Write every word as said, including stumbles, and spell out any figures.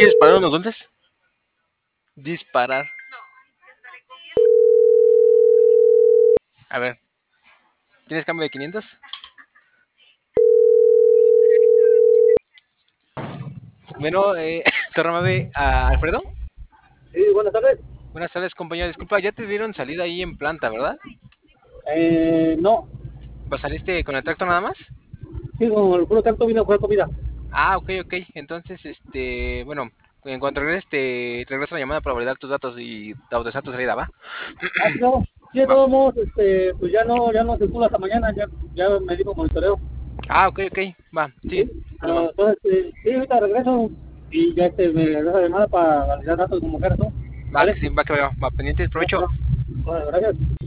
quieres disparar unos dulces? Disparar. A ver. ¿Tienes cambio de quinientos? Bueno, eh, torname a Alfredo. Sí, buenas tardes. Buenas tardes, compañero. Disculpa, ya te dieron salida ahí en planta, ¿verdad? Eh, no, ¿Pues saliste con el tracto nada más? sí, con el puro canto vino a jugar comida. Ah, ok, ok. Entonces, este, bueno, en cuanto regreses, te regreso la llamada para validar tus datos y autorizar tu salida, ¿va? Ah, sí, no. Sí, de Va. todos modos, este, pues ya no, ya no circula hasta mañana, ya, ya me dijo monitoreo. Ah, ok, ok. Va, sí, Sí, problema. ah, entonces, eh, sí, ahorita regreso y ya este, me regreso la llamada para validar datos como quieras, ¿no? Va, ¿Vale? que sí, va que va, va pendientes, Bueno, provecho. bueno, bueno, gracias.